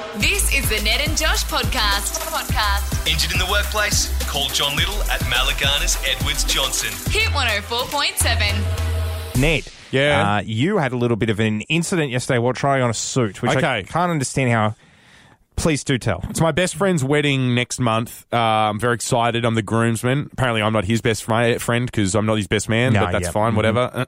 This is the Ned and Josh podcast. Injured in the workplace? Call John Little at Malagana's Edwards Johnson. Hit 104.7. Ned, Yeah? you had a little bit of an incident yesterday while trying on a suit, which I Okay. can't understand how. Please do tell. It's my best friend's wedding next month. I'm very excited. I'm the groomsman. Apparently, I'm not his best friend because I'm not his best man, No, but that's yeah. fine, whatever.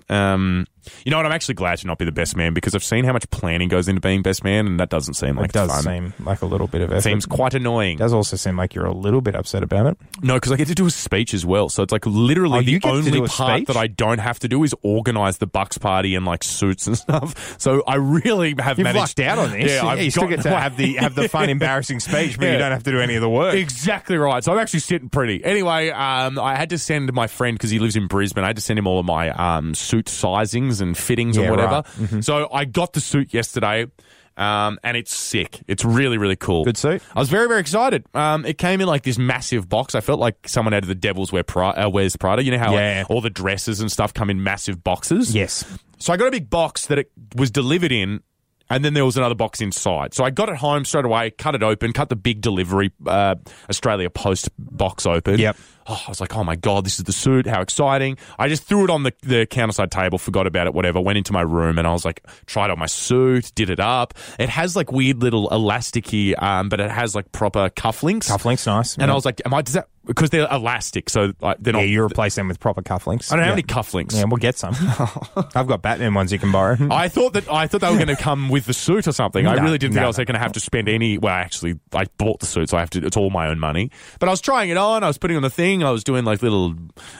You know what? I'm actually glad to not be the best man because I've seen how much planning goes into being best man, and that doesn't seem like It does fun. seem like a little bit of effort. Seems quite annoying. It does also seem like you're a little bit upset about it. No, because I get to do a speech as well. So it's like literally You the get to only do a part speech? that I don't have to do is organise the Bucks party and like suits and stuff. So I really have You've managed. lucked out on this. Yeah, I've you still got- get to have the fun, embarrassing speech, but you Yeah. don't have to do any of the work. Exactly right. So I'm actually sitting pretty. Anyway, I had to send my friend, because he lives in Brisbane, I had to send him all of my suit sizings and fittings Yeah, and whatever. right. Mm-hmm. So I got the suit yesterday. And it's sick. It's really, really cool. Good suit. I was very, very excited. It came in like this massive box. I felt like someone out of the Devil's Wears Prada. You know how Yeah. like, all the dresses and stuff come in massive boxes? Yes. So I got a big box that it was delivered in, and then there was another box inside. So I got it home straight away, cut it open, cut the big delivery Australia Post box open. Yep. Oh, I was like, oh my God, this is the suit. How exciting. I just threw it on the counterside table, forgot about it, whatever, went into my room and I was like, tried on my suit, did it up. It has like weird little elasticy, but it has like proper cufflinks. Cufflinks, nice. And I was like, because they're elastic, so they're not. Yeah, you replace them with proper cufflinks. I don't have Yeah. any cufflinks. Yeah, we'll get some. I've got Batman ones you can borrow. I thought they were going to come with the suit or something. I No, really didn't think no, I was going to have to spend any. Well, actually, I bought the suit, so I have to. It's all my own money. But I was trying it on. I was putting on the thing. I was doing like little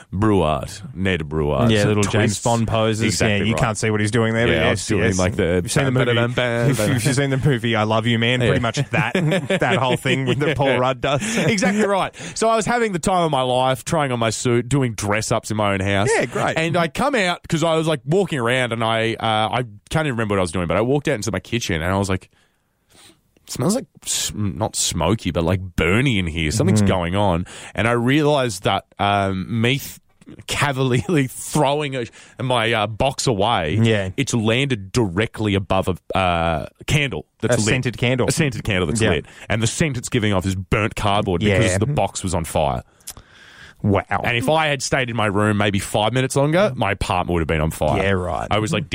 Ned Brouard. Yeah, little twists. James Bond poses. Exactly yeah, you right. can't see what he's doing there. Yeah, but I yes, was doing yes. like the. You've seen the movie. If you've seen the movie I Love You, Man, pretty much that whole thing with that Paul Rudd does. Exactly right. So I was having the time of my life, trying on my suit, doing dress ups in my own house. Yeah, great. And I come out because I was like walking around, and I can't even remember what I was doing, but I walked out into my kitchen, and I was like, it smells like not smoky, but like burny in here. Something's going on, and I realised that me cavalierly throwing my box away, Yeah. it's landed directly above a candle that's A lit. scented candle. A scented candle that's Yeah. lit, and the scent it's giving off is burnt cardboard Yeah. because the box was on fire. Wow. And if I had stayed in my room maybe 5 minutes longer, my apartment would have been on fire. Yeah, right. I was like,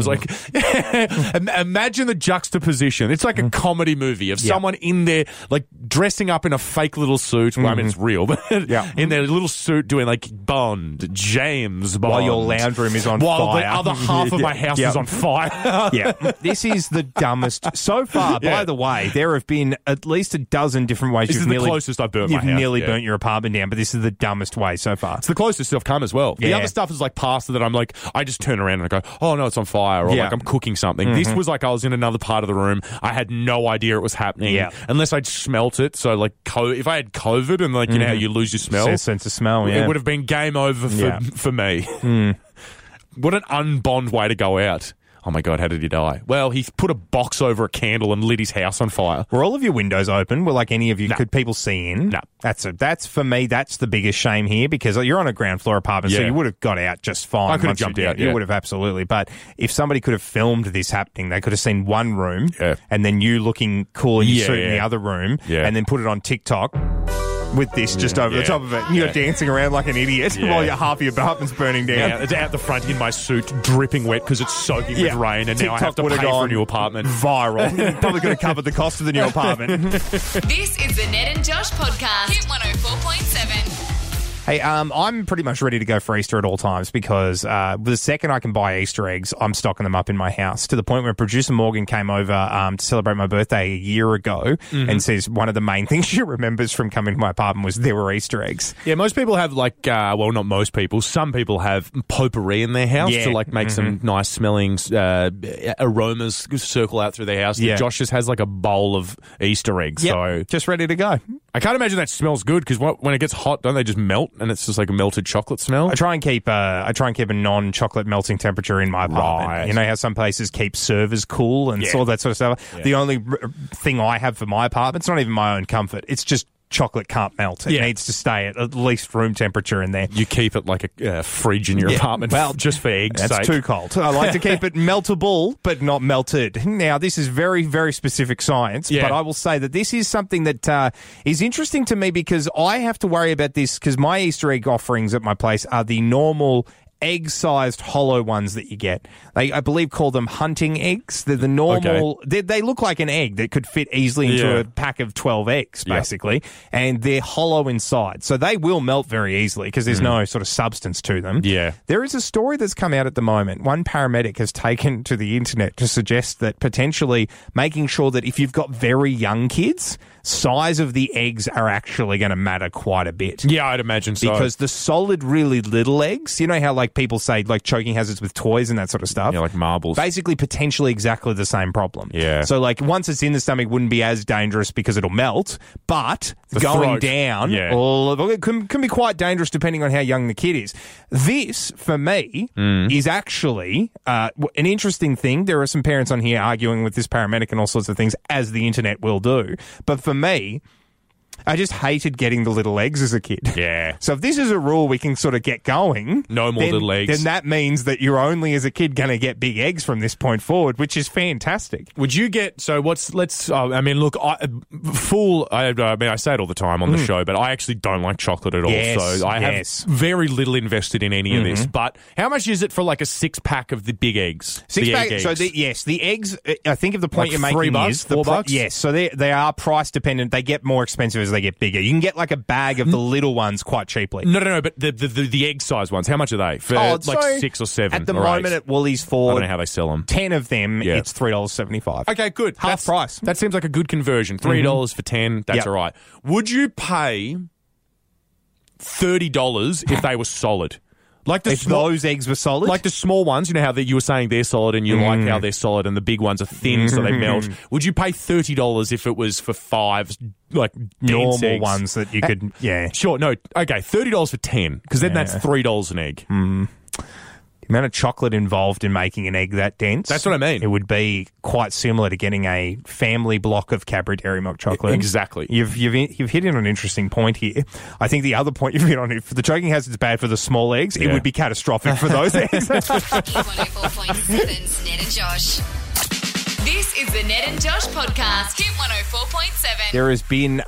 imagine the juxtaposition. It's like a comedy movie of someone in there, like dressing up in a fake little suit. Well, I mean, it's real, but in their little suit doing like Bond, James Bond. While your lounge room is on While fire. the other half of my house Yeah. is on fire. Yeah, this is the dumbest. So far, by Yeah. the way, there have been at least a dozen different ways This you've is the nearly, closest I've burnt my you've house, nearly yeah. burnt your apartment down, but this is the dumbest way so far. It's the closest I've come as well. The Yeah. other stuff is like pasta that I'm like, I just turn around and I go, oh no, it's on fire, or Yeah. like I'm cooking something. This was like I was in another part of the room. I had no idea it was happening unless I'd smelt it. So like, if I had COVID and like, you know how you lose your smell, Sense of smell, yeah. it would have been game over for me. What an unbond way to go out. Oh my God, how did he die? Well, he put a box over a candle and lit his house on fire. Were all of your windows open? Were like any of you? No. Could people see in? No. That's for me. That's the biggest shame here because you're on a ground floor apartment, so Yeah. you would have got out just fine. I could have once jumped you- out, You yeah. would have absolutely. But if somebody could have filmed this happening, they could have seen one room, Yeah. and then you looking cool in your Yeah, suit in the yeah. other room, Yeah. and then put it on TikTok. With this just over the top of it. And you're dancing around like an idiot Yeah. while half your apartment's burning down. Yeah, it's out the front in my suit, dripping wet because it's soaking with rain, and now I have to TikTok would pay have for gone a new apartment. Viral. Probably could have covered the cost of the new apartment. This is the Ned and Josh podcast. Hit 104.7. Hey, I'm pretty much ready to go for Easter at all times because the second I can buy Easter eggs, I'm stocking them up in my house to the point where producer Morgan came over to celebrate my birthday a year ago and says one of the main things she remembers from coming to my apartment was there were Easter eggs. Yeah, most people have like, well, not most people. Some people have potpourri in their house Yeah. to like make some nice smelling aromas circle out through their house. Yeah. Josh just has like a bowl of Easter eggs. Yep, So just ready to go. I can't imagine that smells good because when it gets hot, don't they just melt and it's just like a melted chocolate smell? I try and keep a non-chocolate melting temperature in my apartment. Right. You know how some places keep servers cool and all that sort of stuff. Yeah. The only thing I have for my apartment, it's not even my own comfort. It's just chocolate can't melt. It needs to stay at least room temperature in there. You keep it like a fridge in your apartment, just for eggs' sake. That's too cold. I like to keep it meltable, but not melted. Now, this is very, very specific science, but I will say that this is something that is interesting to me because I have to worry about this because my Easter egg offerings at my place are the normal egg-sized hollow ones that you get. They, I believe, call them hunting eggs. They're the normal... Okay. They look like an egg that could fit easily into a pack of 12 eggs, basically, and they're hollow inside. So they will melt very easily because there's no sort of substance to them. Yeah. There is a story that's come out at the moment. One paramedic has taken to the internet to suggest that potentially making sure that if you've got very young kids, size of the eggs are actually going to matter quite a bit. Yeah, I'd imagine so. Because the solid, really little eggs, you know how like people say like choking hazards with toys and that sort of stuff? Yeah, like marbles. Basically, potentially exactly the same problem. Yeah. So like once it's in the stomach, wouldn't be as dangerous because it'll melt, but going down, it can be quite dangerous depending on how young the kid is. This, for me, is actually an interesting thing. There are some parents on here arguing with this paramedic and all sorts of things, as the internet will do. But for me, I just hated getting the little eggs as a kid. Yeah. So if this is a rule we can sort of get going... No more little eggs. Then that means that you're only as a kid going to get big eggs from this point forward, which is fantastic. Would you get... So I mean, look, I say it all the time on the show, but I actually don't like chocolate at all. Yes, so I have very little invested in any of this. But how much is it for like a 6-pack of the big eggs? Six-pack, eggs? So the eggs, I think if the point like you're making $3, is... $4? Yes, so they are price dependent. They get more expensive as they get bigger. You can get like a bag of the little ones quite cheaply. No, but the egg size ones, how much are they? For 6 or 7 at the or moment 8? At Woolies for... I don't know how they sell them. 10 of them, it's $3.75. Okay, good. Half price. That seems like a good conversion. $3 for 10, that's all right. Would you pay $30 if they were solid? Like if those eggs were solid? Like the small ones, you know how you were saying they're solid and you like how they're solid and the big ones are thin so they melt. Would you pay $30 if it was for 5, like, normal eggs? ones that you could, Sure, no, okay, $30 for 10, because then that's $3 an egg. The amount of chocolate involved in making an egg that dense. That's what I mean. It would be quite similar to getting a family block of Cadbury Dairy Milk chocolate. Exactly. You've hit in on an interesting point here. I think the other point you've hit on, if the choking hazard's bad for the small eggs, it would be catastrophic for those eggs. 104.7's Ned and Josh. This is the Ned and Josh podcast. Hit 104.7. There has been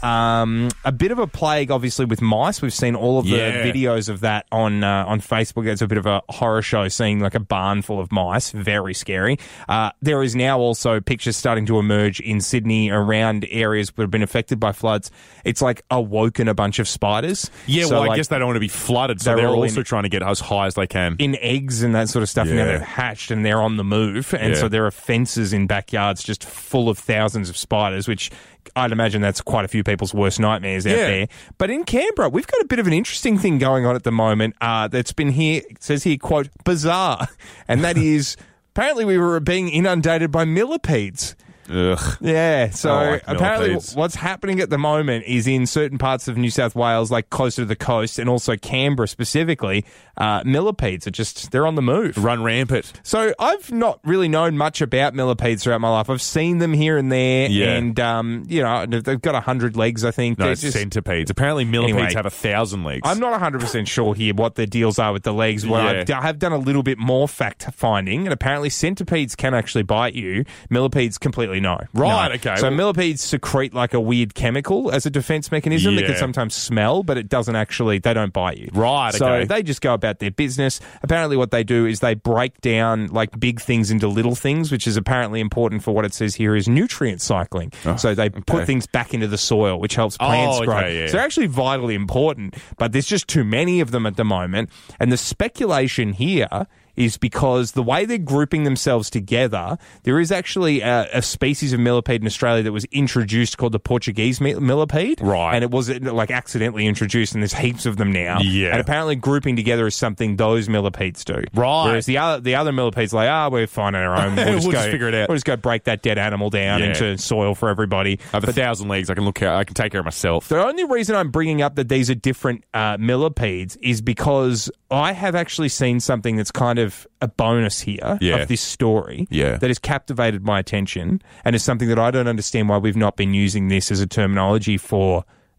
a bit of a plague, obviously, with mice. We've seen all of the videos of that on Facebook. It's a bit of a horror show, seeing like a barn full of mice. Very scary. There is now also pictures starting to emerge in Sydney around areas that have been affected by floods. It's like awoken a bunch of spiders. Yeah, so I guess they don't want to be flooded, so they're also trying to get as high as they can. In eggs and that sort of stuff. Yeah. Now they're hatched and they're on the move. And so there are fences in backyards just full of thousands of spiders, which I'd imagine that's quite a few people's worst nightmares out there. But in Canberra, we've got a bit of an interesting thing going on at the moment that's been here, it says here, quote, bizarre. And that is, apparently we were being inundated by millipedes. Ugh. Yeah, so apparently millipedes. what's happening at the moment is in certain parts of New South Wales, like closer to the coast, and also Canberra specifically, millipedes are just, they're on the move. Run rampant. So I've not really known much about millipedes throughout my life. I've seen them here and there, and, you know, they've got 100 legs, I think. No, centipedes. Apparently millipedes have 1,000 legs. I'm not 100% sure here what the deals are with the legs. Well, I have done a little bit more fact-finding, and apparently centipedes can actually bite you. Millipedes completely no. Right, no. okay. So millipedes secrete like a weird chemical as a defense mechanism that can sometimes smell, but it doesn't actually, they don't bite you. Right, okay. So they just go about their business. Apparently what they do is they break down like big things into little things, which is apparently important for what it says here is nutrient cycling. So they put things back into the soil, which helps plants grow. So they're actually vitally important, but there's just too many of them at the moment. And the speculation here is because the way they're grouping themselves together, there is actually a species of millipede in Australia that was introduced called the Portuguese millipede. Right. And it was like accidentally introduced, and there's heaps of them now. Yeah. And apparently grouping together is something those millipedes do. Right. Whereas the other millipedes are like, we're fine on our own. We'll just figure it out. We'll just go break that dead animal down into soil for everybody. I have 1,000 legs. I can take care of myself. The only reason I'm bringing up that these are different millipedes is because I have actually seen something that's kind of a bonus here of this story that has captivated my attention, and is something that I don't understand why we've not been using this as a terminology for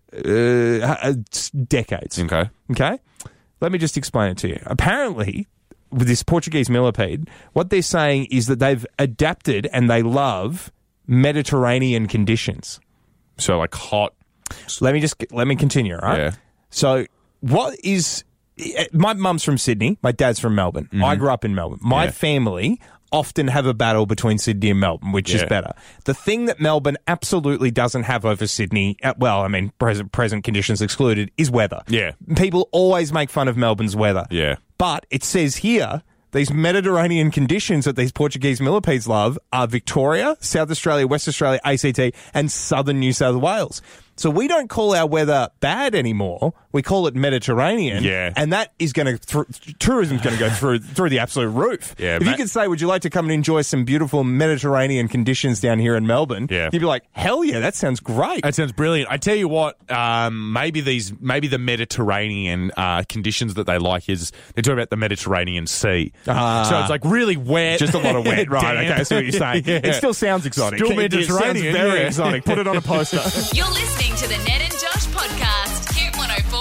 decades. Okay. Okay? Let me just explain it to you. Apparently, with this Portuguese millipede, what they're saying is that they've adapted and they love Mediterranean conditions. So like hot. Let me continue, all right? Yeah. So what is... My mum's from Sydney. My dad's from Melbourne. I grew up in Melbourne. My Yeah. family often have a battle between Sydney and Melbourne, which is Yeah. better. The thing that Melbourne absolutely doesn't have over Sydney, present conditions excluded, is weather. Yeah. People always make fun of Melbourne's weather. Yeah. But it says here, these Mediterranean conditions that these Portuguese millipedes love are Victoria, South Australia, West Australia, ACT, and southern New South Wales. So we don't call our weather bad anymore. We call it Mediterranean. Yeah. And that is going to, tourism's going to go through the absolute roof. Yeah, if you could say, would you like to come and enjoy some beautiful Mediterranean conditions down here in Melbourne? Yeah. You'd be like, hell yeah, that sounds great. That sounds brilliant. I tell you what, maybe the Mediterranean conditions that they like is they're talking about the Mediterranean Sea. So it's like really wet. Just a lot of wet. Right, damp. okay, I see what you're saying. Yeah. It still sounds exotic. Still It sounds Mediterranean, very yeah. exotic. Put it on a poster. You're listening to the Ned and Josh podcast. Hit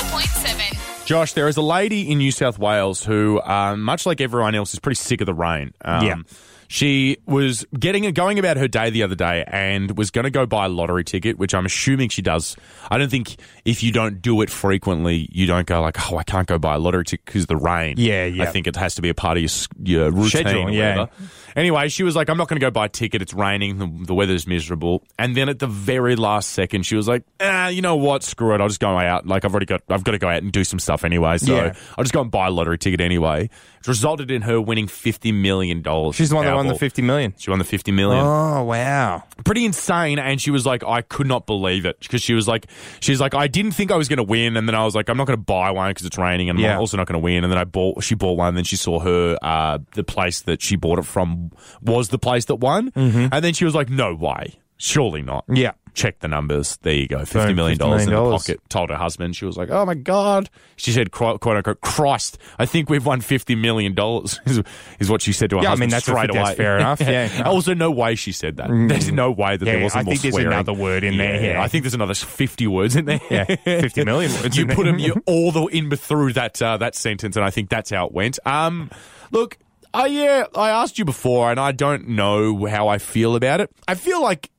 104.7. Josh, there is a lady in New South Wales who, much like everyone else, is pretty sick of the rain. Yeah. She was going about her day the other day and was going to go buy a lottery ticket, which I'm assuming she does. I don't think if you don't do it frequently, you don't go like, oh, I can't go buy a lottery ticket because of the rain. Yeah. I think it has to be a part of your routine Schedule, or yeah. whatever. Anyway, she was like, I'm not going to go buy a ticket. It's raining. The weather's miserable. And then at the very last second, she was like, you know what? Screw it. I'll just go out. Like, I've got to go out and do some stuff anyway. So Yeah. I'll just go and buy a lottery ticket anyway. It resulted in her winning $50 million. She's the one that won the $50 million. She won the $50 million. Oh, wow. Pretty insane. And she was like, I could not believe it because she's like, I didn't think I was going to win. And then I was like, I'm not going to buy one because it's raining and Yeah. I'm also not going to win. And then she bought one. And then she saw the place that she bought it from was the place that won. Mm-hmm. And then she was like, no way. Surely not. Yeah. Check the numbers. There you go. Boom, $50 million $50 in million. the pocket. Told her husband. She was like, oh my God. She said, quote unquote, Christ, I think we've won $50 million is what she said to her Yeah, I husband mean, that's straight away. fair enough. Yeah. Also, no way she said that. There's no way that there wasn't I more think there's swearing. another word in there. Yeah. I think there's another 50 words in there. Yeah, 50 million words You in there. put them all in through that sentence, and I think that's how it went. Look, I asked you before, and I don't know how I feel about it. I feel like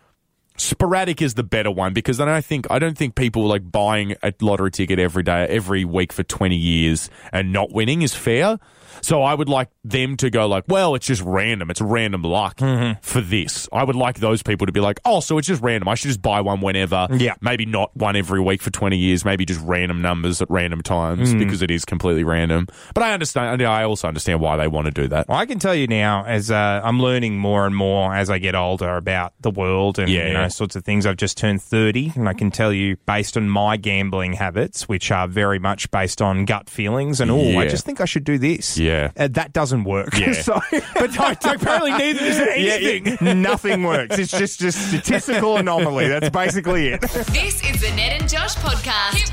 sporadic is the better one because I don't think people like buying a lottery ticket every week for 20 years and not winning is fair. So I would like them to go like, well, it's just random. It's random luck for this. I would like those people to be like, oh, so it's just random. I should just buy one whenever. Yeah. Maybe not one every week for 20 years. Maybe just random numbers at random times because it is completely random. But I understand. I also understand why they want to do that. Well, I can tell you now, as I'm learning more and more as I get older about the world and sorts of things. I've just turned 30, and I can tell you, based on my gambling habits, which are very much based on gut feelings, and I just think I should do this. Yeah. That doesn't work. Yeah. So, But apparently neither does anything. Nothing works. It's just statistical anomaly. That's basically it. This is the Ned and Josh podcast. Hit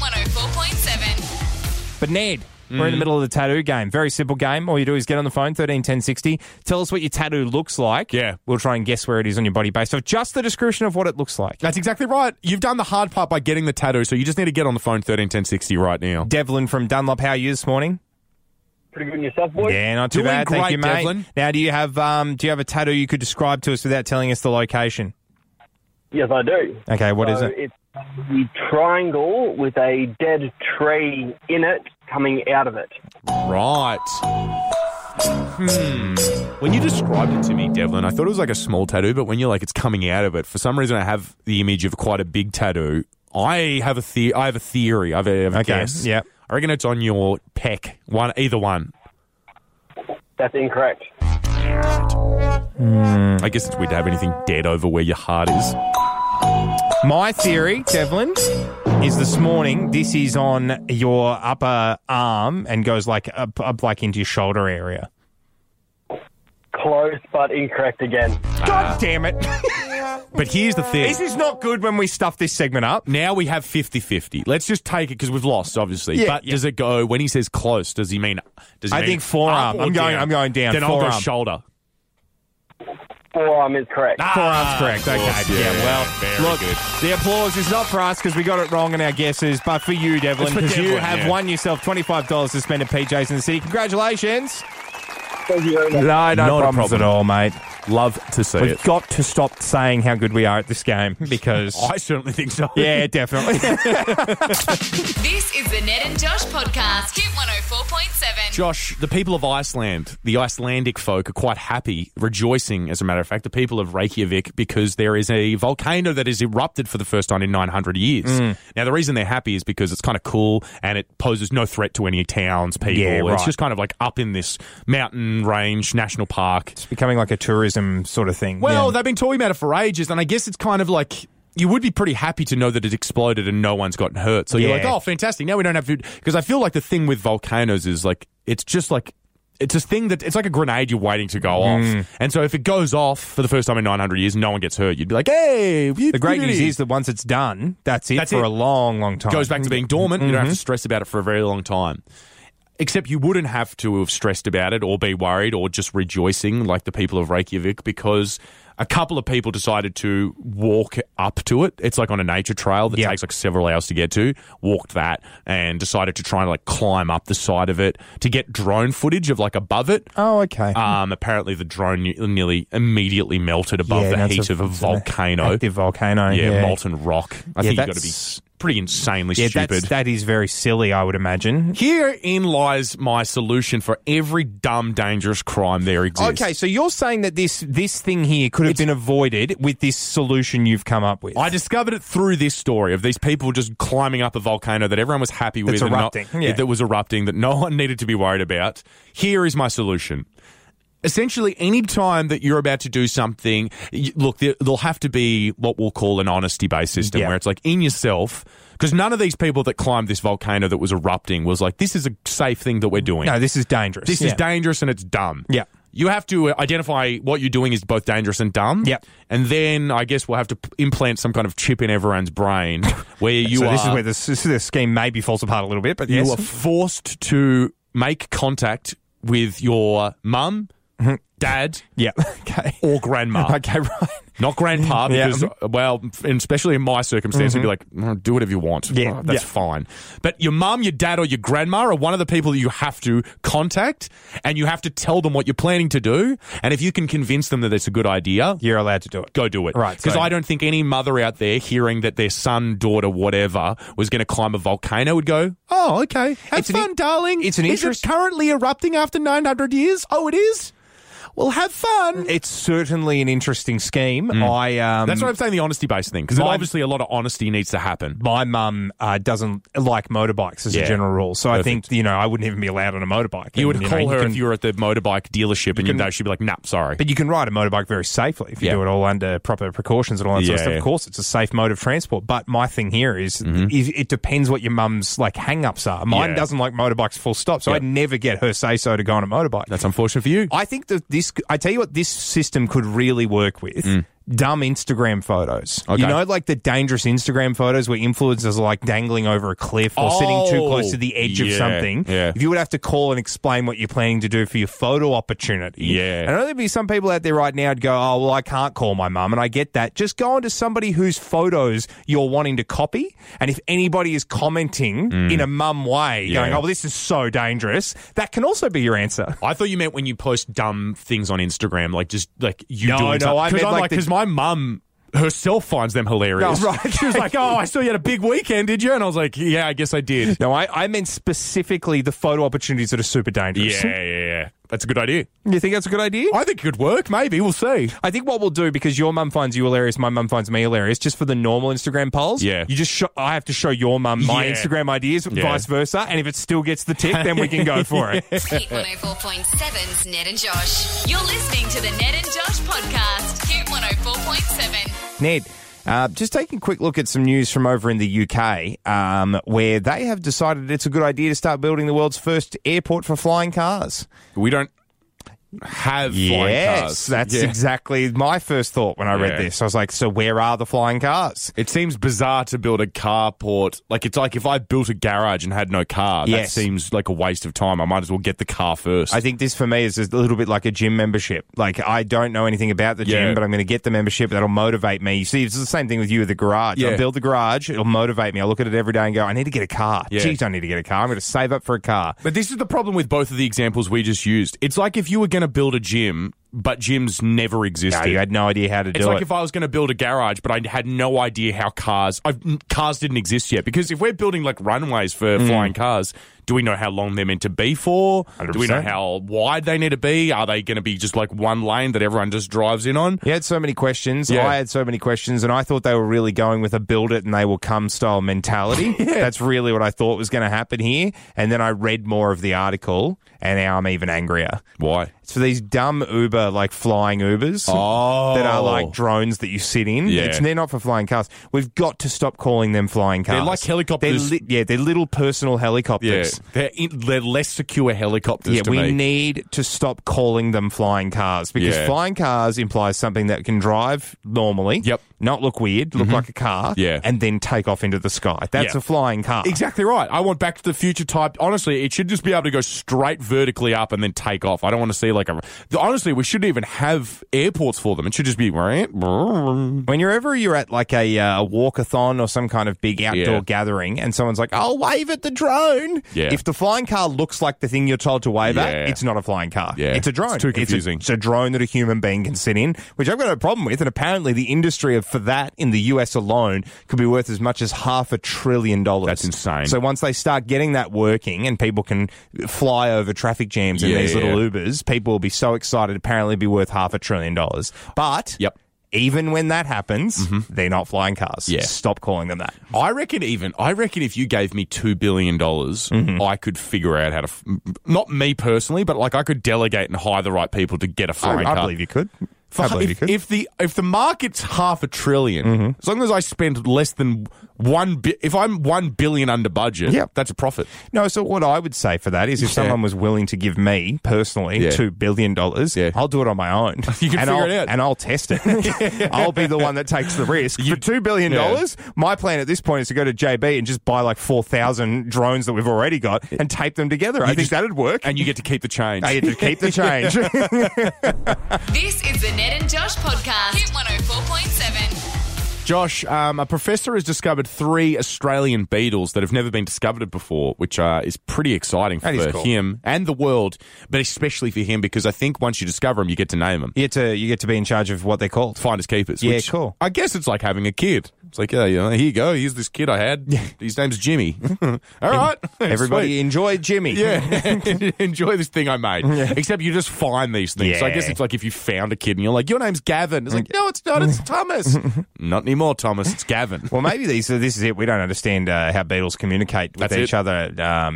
104.7. But Ned, we're in the middle of the tattoo game. Very simple game. All you do is get on the phone, 13 10 60. Tell us what your tattoo looks like. Yeah. We'll try and guess where it is on your body based off just the description of what it looks like. That's exactly right. You've done the hard part by getting the tattoo, so you just need to get on the phone 13 10 60 right now. Devlin from Dunlop, how are you this morning? Pretty good in yourself, boys? Yeah, not too Doing bad. Thank great, you, mate. Devlin. Now, do you have a tattoo you could describe to us without telling us the location? Yes, I do. Okay, what is So it? It's the triangle with a dead tree in it coming out of it. Right. When you described it to me, Devlin, I thought it was like a small tattoo, but when you're like, it's coming out of it, for some reason I have the image of quite a big tattoo. I have a theory. I have a guess. Yeah. I reckon it's on your pec. Either one. That's incorrect. I guess it's weird to have anything dead over where your heart is. My theory, Devlin, is this morning this is on your upper arm and goes like up like into your shoulder area. Close, but incorrect again. God damn it. But here's the thing. This is not good when we stuff this segment up. Now we have 50-50. Let's just take it because we've lost, obviously. Yeah, but does it go, when he says close, does he mean I think forearm. up or I'm going down. Then I'll go Forearm. shoulder. forearm is correct. Forearm's correct. Okay. course, Yeah. Well, very look, good. the applause is not for us because we got it wrong in our guesses, but for you, Devlin, It's for because you Devlin, have yeah. won yourself $25 to spend at PJs in the city. Congratulations. Thank you very much. No, Not a problems problem. at all, mate. Love to see We've it. got to stop saying how good we are at this game because. I certainly think so. Yeah, definitely. This is the Ned and Josh podcast. Hit 104.7. Josh, the people of Iceland, the Icelandic folk, are quite happy, rejoicing, as a matter of fact, the people of Reykjavik, because there is a volcano that has erupted for the first time in 900 years. Now, the reason they're happy is because it's kind of cool and it poses no threat to any towns, people. Yeah, right. It's just kind of like up in this mountain range, national park. It's becoming like a tourism sort of thing. Well, Yeah. they've been talking about it for ages, and I guess it's kind of like you would be pretty happy to know that it exploded and no one's gotten hurt. So you're Yeah. like, oh, fantastic. Now we don't have to. Because I feel like the thing with volcanoes is like, it's just like, it's a thing that it's like a grenade you're waiting to go off. And so if it goes off for the first time in 900 years and no one gets hurt, you'd be like, hey, The great news is that once it's done, that's it That's for it. a long, long time. goes back to being dormant. You don't have to stress about it for a very long time. Except you wouldn't have to have stressed about it or be worried or just rejoicing like the people of Reykjavik, because a couple of people decided to walk up to it. It's like on a nature trail that Yeah. takes like several hours to get to. Walked that and decided to try and like climb up the side of it to get drone footage of like above it. Oh, okay. Apparently the drone nearly immediately melted above the that's heat of a it's an volcano. Active volcano. Yeah, molten rock. I think you've got to be that's- pretty insanely Yeah, stupid. that is very silly, I would imagine. Herein lies my solution for every dumb, dangerous crime there exists. Okay, so you're saying that this thing here could have been avoided with this solution you've come up with. I discovered it through this story of these people just climbing up a volcano that everyone was happy with. That's and erupting, yeah. That was erupting, that no one needed to be worried about. Here is my solution. Essentially, any time that you're about to do something, look, there'll have to be what we'll call an honesty-based system, Yeah. where it's like in yourself, because none of these people that climbed this volcano that was erupting was like, this is a safe thing that we're doing. No, this is dangerous. This is dangerous and it's dumb. Yeah. You have to identify what you're doing is both dangerous and dumb. Yep. And then I guess we'll have to implant some kind of chip in everyone's brain where you So are, this is where the scheme maybe falls apart a little bit, but you yes. are forced to make contact with your mum, dad, Yeah. Okay. or grandma. Okay, right. Not grandpa, Yeah. because, well, and especially in my circumstance, I'd be like, do whatever you want. Yeah. That's Yeah. fine. But your mum, your dad, or your grandma are one of the people that you have to contact, and you have to tell them what you're planning to do. And if you can convince them that it's a good idea, You're allowed to do it. go do it. Right, Because so- I don't think any mother out there hearing that their son, daughter, whatever, was going to climb a volcano would go, oh, okay. Have It's an fun, darling. it's an Is interest- it currently erupting after 900 years? Oh, it is? Well, have fun. It's certainly an interesting scheme. That's what I'm saying, the honesty-based thing, because My- obviously a lot of honesty needs to happen. My mum doesn't like motorbikes as Yeah. a general rule, so I Perfect. think I wouldn't even be allowed on a motorbike. You would And, call her can- if you were at the motorbike dealership and she'd be like, nah, sorry. But you can ride a motorbike very safely if you Yeah. do it all under proper precautions and all that sort of Yeah, stuff. yeah. Of course, it's a safe mode of transport. But my thing here is it depends what your mum's like hang-ups are. Mine Yeah. doesn't like motorbikes full stop, so Yep. I'd never get her say-so to go on a motorbike. That's unfortunate for you. I think that I tell you what this system could really work with. Dumb Instagram photos. Okay. You know, like the dangerous Instagram photos where influencers are like dangling over a cliff or sitting too close to the edge of yeah, something. yeah. If you would have to call and explain what you're planning to do for your photo opportunity. Yeah. And I know there'd be some people out there right now who'd go, oh, well, I can't call my mum. And I get that. Just go on to somebody whose photos you're wanting to copy. And if anybody is commenting in a mum way, going, Yeah. oh, well, this is so dangerous, that can also be your answer. I thought you meant when you post dumb things on Instagram, like just like you No, doing no, I Because meant like the- because my mum herself finds them hilarious. Oh, right. She was like, oh, I saw you had a big weekend, did you? And I was like, yeah, I guess I did. No, I meant specifically the photo opportunities that are super dangerous. Yeah. That's a good idea. You think that's a good idea? I think it could work. Maybe. We'll see. I think what we'll do, because your mum finds you hilarious, my mum finds me hilarious, just for the normal Instagram polls, Yeah. you just I have to show your mum my Yeah. Instagram ideas, Yeah. vice versa, and if it still gets the tick, then we can go for it. Hit 104.7's Ned and Josh. You're listening to the Ned and Josh podcast. Hit 104.7. Ned, just taking a quick look at some news from over in the UK, where they have decided it's a good idea to start building the world's first airport for flying cars. We don't. have flying cars. That's exactly my first thought when I read this. I was like, so where are the flying cars? It seems bizarre to build a carport. Like, it's like if I built a garage and had no car, that seems like a waste of time. I might as well get the car first. I think this for me is a little bit like a gym membership. Like, I don't know anything about the gym, but I'm going to get the membership. That'll motivate me. You see, it's the same thing with you with the garage. I'll build the garage. It'll motivate me. I'll look at it every day and go, I need to get a car. Geez, I need to get a car. I'm going to save up for a car. But this is the problem with both of the examples we just used. It's like if you were going to build a gym, but gyms never existed. No, you had no idea how to do it. It's like if I was going to build a garage, but I had no idea how cars didn't exist yet. Because if we're building like runways for flying cars, do we know how long they're meant to be for? 100%. Do we know how wide they need to be? Are they going to be just like one lane that everyone just drives in on? You had so many questions. Yeah. I had so many questions, and I thought they were really going with a build it and they will come style mentality. That's really what I thought was going to happen here. And then I read more of the article, and now I'm even angrier. Why? It's for these dumb Uber, like flying Ubers that are like drones that you sit in. Yeah. They're not for flying cars. We've got to stop calling them flying cars. They're like helicopters. They're little personal helicopters. Yeah. They're less secure helicopters to me. We need to stop calling them flying cars because flying cars implies something that can drive normally, not look weird, look like a car, and then take off into the sky. That's a flying car. Exactly right. I want Back to the Future type. Honestly, it should just be able to go straight vertically up and then take off. I don't want to see like a... Honestly, we shouldn't even have airports for them. It should just be... Whenever you're at like a walkathon or some kind of big outdoor gathering and someone's like, I'll wave at the drone. Yeah. If the flying car looks like the thing you're told to wave at, it's not a flying car. Yeah. It's a drone. It's too confusing. It's a drone that a human being can sit in, which I've got no problem with. And apparently the industry for that in the US alone could be worth as much as $500 billion. That's insane. So once they start getting that working and people can fly over traffic jams in these little Ubers, people will be so excited. Apparently be worth $500 billion. But even when that happens, they're not flying cars. Yeah. Stop calling them that. I reckon if you gave me $2 billion, I could figure out how to, not me personally, but like I could delegate and hire the right people to get a flying car. I believe you could. If the market's $500 billion, as long as I spend less than if I'm $1 billion under budget, that's a profit. No, so what I would say for that is if someone was willing to give me personally $2 billion, I'll do it on my own. You can figure it out. And I'll test it. I'll be the one that takes the risk. For $2 billion, my plan at this point is to go to JB and just buy like 4,000 drones that we've already got and tape them together. I think that'd work. And you get to keep the change. I get to keep the change. This is the Ned and Josh podcast. Hit 104.7. Josh, a professor has discovered 3 Australian beetles that have never been discovered before, which is pretty exciting for him and the world, but especially for him because I think once you discover them, you get to name them. You get to be in charge of what they're called. Finders keepers. Yeah, which cool. I guess it's like having a kid. It's like, here you go. Here's this kid I had. His name's Jimmy. All right. Everybody Sweet. Enjoy Jimmy. Yeah. Enjoy this thing I made. Except you just find these things. Yeah. So I guess it's like if you found a kid and you're like, your name's Gavin. It's like, no, it's not. It's Thomas. Not anymore, Thomas. It's Gavin. Well, maybe this is it. We don't understand how beetles communicate with each other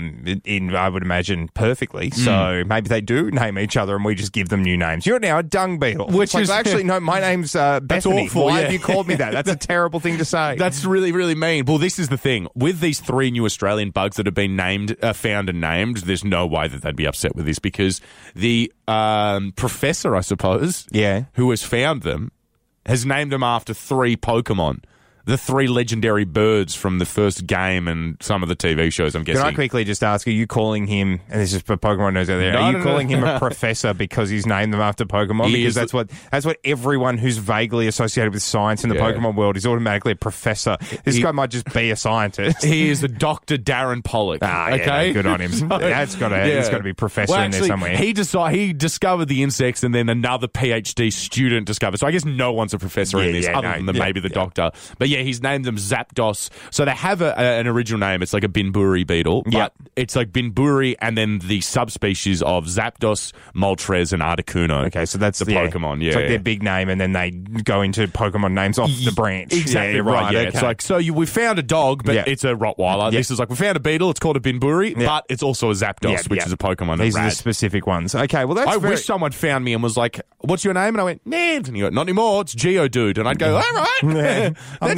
I would imagine, perfectly. So maybe they do name each other and we just give them new names. You're now a dung beetle. Which is... Actually, no, my name's Bethany. That's awful. Why have you called me that? That's a terrible thing to say. That's really, really mean. Well, this is the thing. With these 3 new Australian bugs that have been found and named, there's no way that they'd be upset with this because the professor, I suppose, who has found them, has named them after 3 Pokemon. The 3 legendary birds from the first game and some of the TV shows, I'm guessing. Can I quickly just ask, are you calling him, and this is for Pokemon knows out there, are you calling him a professor because he's named them after Pokemon? Because that's what everyone who's vaguely associated with science in the Pokemon world is automatically a professor. This guy might just be a scientist. He is a Dr. Darren Pollock. Okay? Good on him. It's got to be professor in there somewhere. He discovered the insects and then another PhD student discovered. So I guess no one's a professor in this other than maybe the doctor. But yeah, he's named them Zapdos. So they have an original name. It's like a Binburi beetle. But it's like Binburi and then the subspecies of Zapdos, Moltres, and Articuno. Okay, so that's the Pokemon. Yeah, it's like their big name, and then they go into Pokemon names off the branch. Exactly right. Yeah, it's like we found a dog, but it's a Rottweiler. This is like we found a beetle. It's called a Binburi, but it's also a Zapdos, which is a Pokemon. These are the specific ones. Okay, well that's. I wish someone found me and was like, "What's your name?" And I went, "Ned." And he went, "Not anymore. It's Geodude." And I'd go, "All right, I'm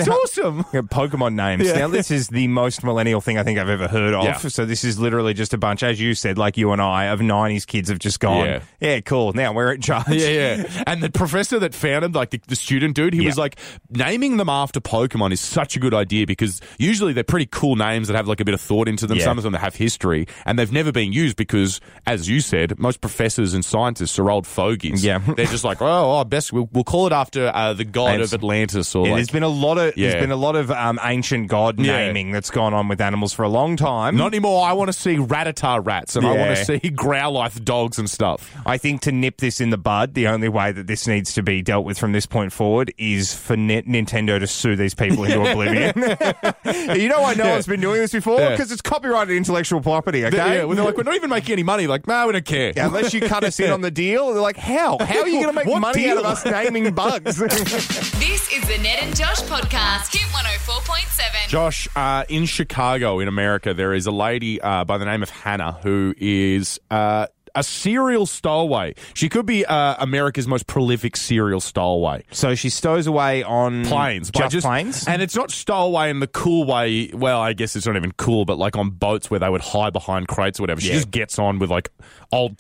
It's awesome. Pokemon names. Yeah. Now, this is the most millennial thing I think I've ever heard of. Yeah. So this is literally just a bunch, as you said, like you and I, of 90s kids have just gone, Yeah. cool, now we're in charge. Yeah. And the professor that found him, like the student dude, he was like, naming them after Pokemon is such a good idea because usually they're pretty cool names that have like a bit of thought into them. Yeah. Some of them that have history, and they've never been used because, as you said, most professors and scientists are old fogies. Yeah. They're just like, best we'll call it after the god of Atlantis or There's been a lot of ancient god Yeah. naming that's gone on with animals for a long time. Not anymore. I want to see Rattata rats and I want to Yeah. see Growlithe dogs and stuff. I think to nip this in the bud, the only way that this needs to be dealt with from this point forward is for Nintendo to sue these people into oblivion. You know I know it's been doing this before because it's copyrighted intellectual property, okay? Yeah, when they're like, we're not even making any money. Like, no, we don't care. Yeah, unless you cut us in on the deal, they're like, how? How are you going to make What money out of deal? us naming bugs? This is the Ned and Josh podcast. Hit 104.7. Josh, in Chicago, in America, there is a lady by the name of Hannah who is a serial stowaway. She could be America's most prolific serial stowaway. So she stows away on Planes. just planes? And it's not stowaway in the cool way. Well, I guess it's not even cool, but like on boats where they would hide behind crates or whatever. She just gets on with like old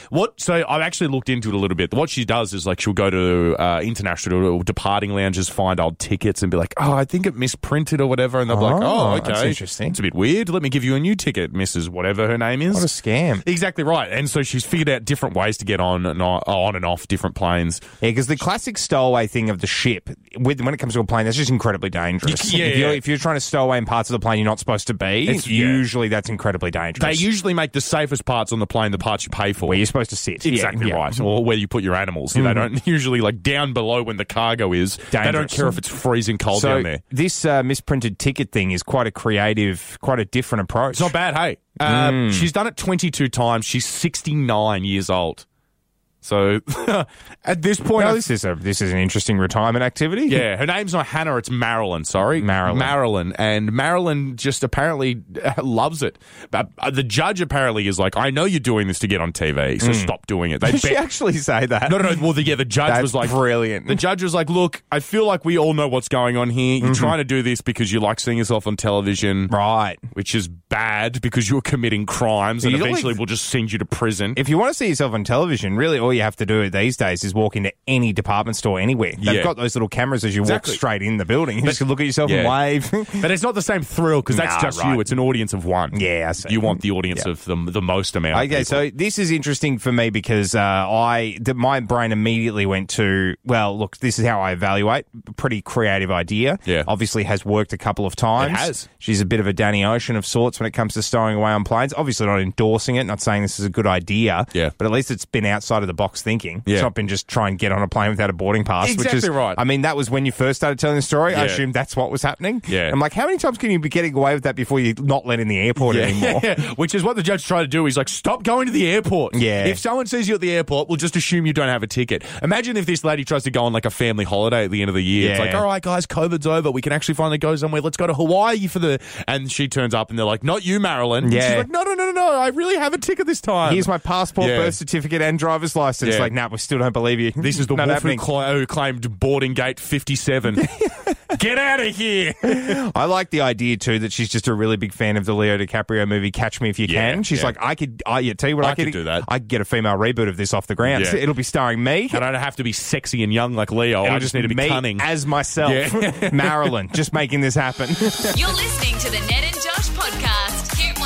So I've actually looked into it a little bit. What she does is like she'll go to international departing lounges, find old tickets and be like, I think it misprinted or whatever. And they'll be like, okay. That's interesting. It's a bit weird. Let me give you a new ticket, Mrs. Whatever her name is. What a scam. Exactly right. And so she's figured out different ways to get on and off different planes. Yeah, because the classic stowaway thing of the ship, when it comes to a plane, that's just incredibly dangerous. If you're trying to stow away in parts of the plane you're not supposed to be, usually that's incredibly dangerous. They usually make the safest parts on the plane the parts you pay for. Where you're supposed to sit. Exactly right. Or where you put your animals. They don't usually, like down below when the cargo is, they don't Dangerous. care if it's freezing cold So down there. this misprinted ticket thing is quite a different approach. It's not bad, hey. She's done it 22 times. She's 69 years old. So at this point, Well, this is an interesting retirement activity. yeah, her name's not Hannah, it's Marilyn, sorry. Marilyn. And Marilyn just apparently loves it. But the judge apparently is like, I know you're doing this to get on TV, so stop doing it. Did she actually say that? No. Well, the judge That's was like... brilliant. The judge was like, look, I feel like we all know what's going on here. You're trying to do this because you like seeing yourself on television. Right. Which is bad because you're committing crimes and You don't eventually like- we'll just send you to prison. If you want to see yourself on television, really all you have to do these days is walk into any department store anywhere. They've Yeah. got those little cameras as you Exactly. walk straight in the building. You just look at yourself and Yeah. wave. But it's not the same thrill because that's Nah, just right. you. It's an audience of one. Yeah, I see. You want the audience of the most amount of Okay, people. so this is interesting for me because my brain immediately went to, well, look, this is how I evaluate. Pretty creative idea. Yeah. Obviously has worked a couple of times. It has. She's a bit of a Danny Ocean of sorts when it comes to stowing away on planes. Obviously not endorsing it, not saying this is a good idea. Yeah. But at least it's been outside of the box thinking. Yeah. It's not been just try and get on a plane without a boarding pass. Which Exactly is, right. I mean, that was when you first started telling the story. I Yeah. assumed that's what was happening. Yeah. I'm like, how many times can you be getting away with that before you're not let in the airport anymore? Yeah, which is what the judge tried to do. He's like, stop going to the airport. Yeah. If someone sees you at the airport, we'll just assume you don't have a ticket. Imagine if this lady tries to go on like a family holiday at the end of the year. It's Yeah. like, all right, guys, COVID's over. We can actually finally go somewhere. Let's go to Hawaii for the... And she turns up and they're like, not you, Marilyn. And Yeah. she's like, no. I really have a ticket this time. Here's my passport, Yeah. birth certificate, and driver's license. Yeah. Like, nah, we still don't believe you. This is the Not wolf happening. who claimed boarding gate 57. Get out of here. I like the idea too that she's just a really big fan of the Leo DiCaprio movie Catch Me If You Yeah, Can. She's yeah. like, tell you what, I could do that. I could get a female reboot of this off the ground. Yeah. It'll be starring me. And I don't have to be sexy and young like Leo. I It'll just need to be me cunning. as myself, Yeah. Marilyn, just making this happen. You're listening to the Ned and Josh podcast. Hit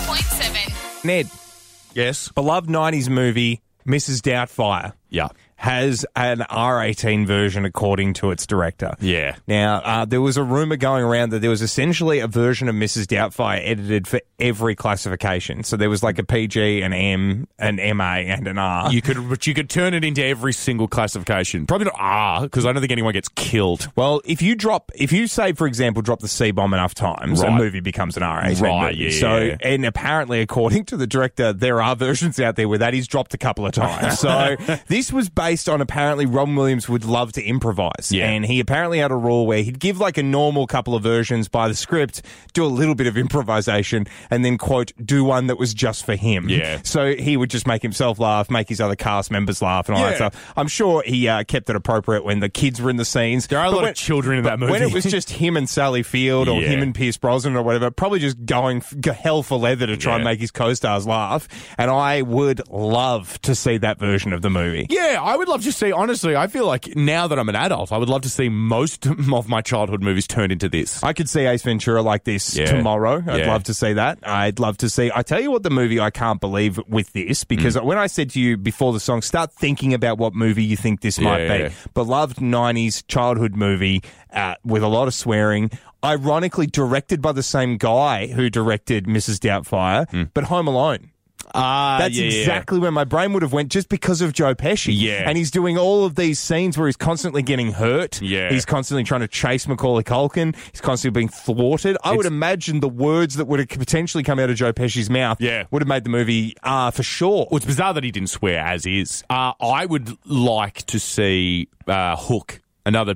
104.7. Ned, Yes. beloved 90s movie Mrs. Doubtfire Yeah. has an R18 version according to its director. Yeah. Now, there was a rumor going around that there was essentially a version of Mrs. Doubtfire edited for every classification. So there was like a PG, an M, an MA, and an R. You could turn it into every single classification. Probably not R, because I don't think anyone gets killed. Well, if you say, for example, drop the C-bomb enough times, a Right. movie becomes an R18 Right, movie. yeah, So, yeah. and apparently, according to the director, there are versions out there where that is dropped a couple of times. So this was based on apparently Robin Williams would love to improvise. Yeah. And he apparently had a rule where he'd give like a normal couple of versions by the script, do a little bit of improvisation, and then, quote, do one that was just for him. Yeah. So he would just make himself laugh, make his other cast members laugh, and all that stuff. I'm sure he kept it appreciate when the kids were in the scenes. There are a lot of children in that movie. When it was just him and Sally Field or him and Pierce Brosnan or whatever, probably just going hell for leather to try and make his co-stars laugh. And I would love to see that version of the movie. Yeah, I would love to see, honestly, I feel like now that I'm an adult, I would love to see most of my childhood movies turned into this. I could see Ace Ventura like this tomorrow. I'd love to see that. I'd love to see... I tell you what the movie I can't believe with this, because when I said to you before the song, start thinking about what movie you think this might be. Beloved 90s childhood movie with a lot of swearing, ironically directed by the same guy who directed Mrs. Doubtfire, but Home Alone. That's exactly where my brain would have went, just because of Joe Pesci. Yeah. And he's doing all of these scenes where he's constantly getting hurt. Yeah. He's constantly trying to chase Macaulay Culkin. He's constantly being thwarted. I would imagine the words that would have potentially come out of Joe Pesci's mouth would have made the movie for sure. Well, it's bizarre that he didn't swear as is. I would like to see Hook. Another,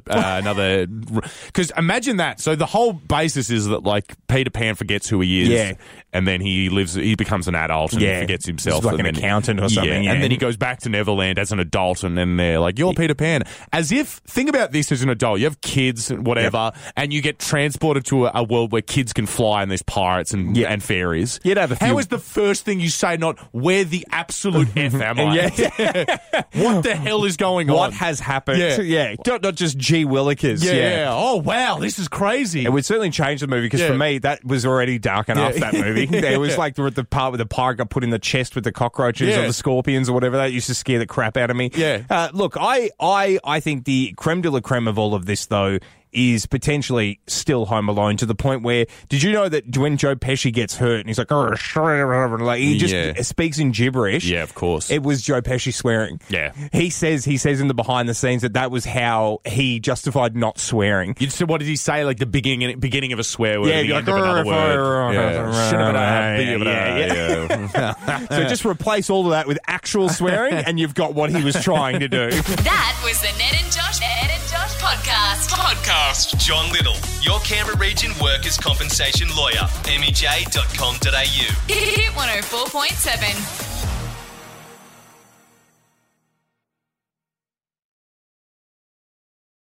because imagine that. So the whole basis is that like Peter Pan forgets who he is, and then he becomes an adult and he forgets himself. He's like an accountant or something. And then he goes back to Neverland as an adult, and then they're like, "You're Peter Pan." As if, think about this as an adult. You have kids and whatever, and you get transported to a world where kids can fly and there's pirates and fairies. You'd have a few... How is the first thing you say not, "Where the absolute F am I?" What the hell is going on? What has happened? Not just G. Willikers. Oh, wow, this is crazy. It would certainly change the movie, because for me, that was already dark enough, that movie. There was like the part where the pirate got put in the chest with the cockroaches or the scorpions or whatever. That used to scare the crap out of me. Look, I think the creme de la creme of all of this, though, is potentially still Home Alone, to the point where, did you know that when Joe Pesci gets hurt and he's like, he just speaks in gibberish? Yeah, of course. It was Joe Pesci swearing. Yeah. He says in the behind the scenes that was how he justified not swearing. So what did he say? Like the beginning of a swear word? Yeah, like another word. So just replace all of that with actual swearing, and you've got what he was trying to do. That was the Ned and Josh podcast. John Little, your Canberra region workers' compensation lawyer. MEJ.com.au. Hit 104.7.